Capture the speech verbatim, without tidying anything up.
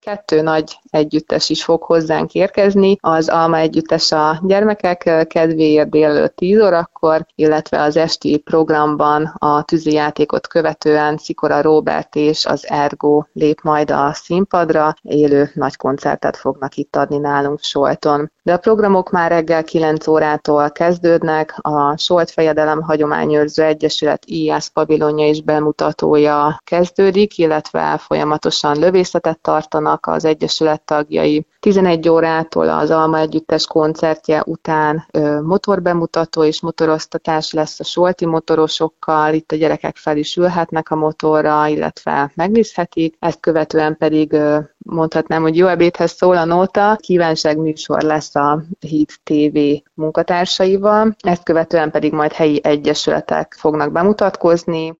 Kettő nagy együttes is fog hozzánk érkezni, az Alma együttes a gyermekek kedvéért délelőtt tíz órakor, illetve az esti programban a tűzijátékot követően Szikora Róbert és az Ergo lép majd a színpadra, élő nagy koncertet fognak itt adni nálunk Solton. De a programok már reggel kilenc órától kezdődnek, a Solt Fejedelem Hagyományőrző Egyesület íjász pavilonja és bemutatója kezdődik, illetve folyamatosan lövészetet tartanak az egyesület tagjai. tizenegy órától az Alma együttes koncertje után ö, motorbemutató és motoroztatás lesz a solti motorosokkal, itt a gyerekek fel is ülhetnek a motorra, illetve megnézhetik, ezt követően pedig ö, mondhatnám, hogy jó ebédhez szól a nóta, kívánság műsor lesz a Hit té vé munkatársaival, ezt követően pedig majd helyi egyesületek fognak bemutatkozni.